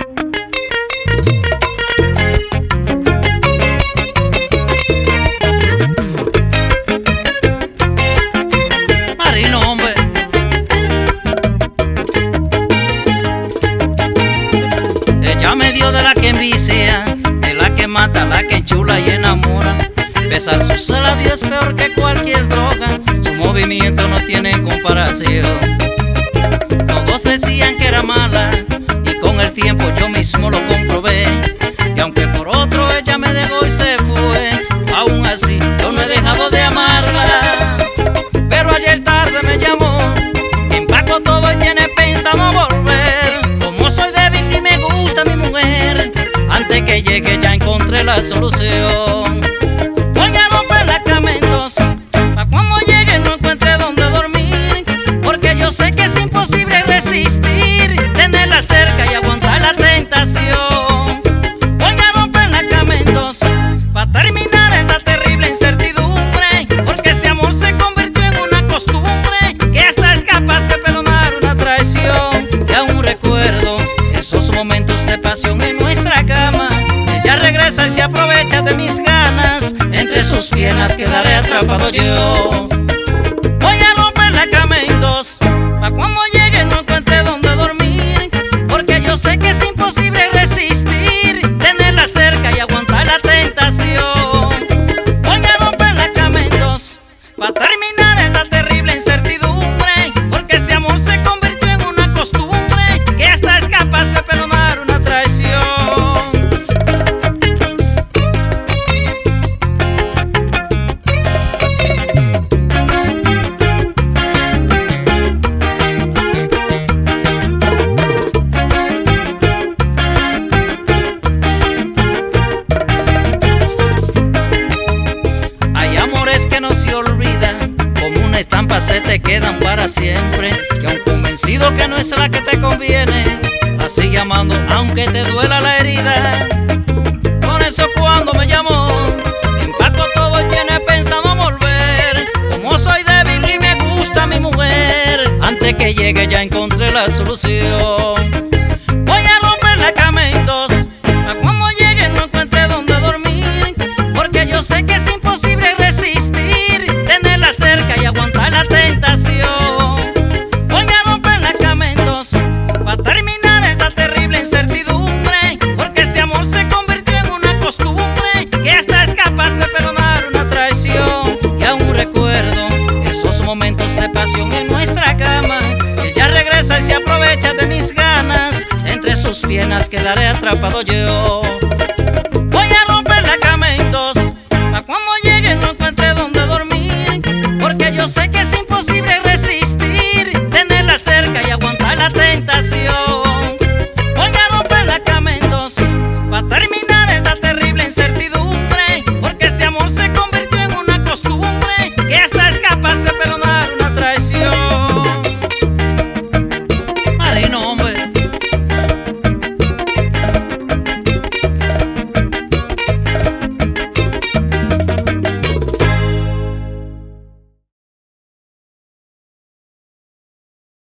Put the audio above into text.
Marino, hombre. Ella me dio de la que envicia, de la que mata, la que enchula y enamora. Besar sus labios es peor que cualquier droga, su movimiento no tiene comparación. Todos decían que era mala y con el tiempo yo mismo lo comprobé. Y aunque por otro ella me dejó y se fue, aún así yo no he dejado de amarla. Pero ayer tarde me llamó, empacó todo y tiene pensado volver. Como soy débil y me gusta mi mujer, antes que llegue ya encontré la solución. Voy a romper la cama en dos, pa' cuando llegue no encuentre dónde dormir, porque yo sé que es imposible resistir, tenerla cerca y aguantar la tentación. Voy a romper la cama en dos, pa' terminar esta terrible incertidumbre, porque este amor se convirtió en una costumbre, que hasta es capaz de perdonar una traición. Y aún recuerdo esos momentos de pasión en nuestra cama. Ella regresa y se aprovecha de mis ganas, entre sus piernas quedaré atrapado yo. Voy a romper la cama en dos, pa' cuando llegue no encuentre dónde dormir, porque yo sé que es imposible resistir, tenerla cerca y aguantar la tentación. Voy a romper la cama en dos, pa' terminar esta terrible incertidumbre, porque este amor se convirtió en una costumbre, que hasta es capaz de perdonar una traición. Estampas se te quedan para siempre, y aun convencido que no es la que te conviene, la sigue amando aunque te duela la herida. Por eso cuando me llamó, empaco todo y tiene pensado volver. Como soy débil y me gusta mi mujer, antes que llegue ya encontré la solución. Voy a romper la cama en dos, pa' cuando llegue no encuentre dónde dormir, porque yo sé que es imposible resistir, tenerla cerca y aguantar la tentación. Voy a romper la cama en dos, pa' terminar esta terrible incertidumbre, porque este amor se convirtió en una costumbre, que hasta es capaz de perdonar una traición. Y aún recuerdo esos momentos de pasión en nuestra cama. Ella regresa y se aprovecha de mis ganas, entre sus piernas quedaré atrapado yo. Voy a romper la cama en dos, pa' cuando llegue no encuentre dónde dormir, porque yo sé que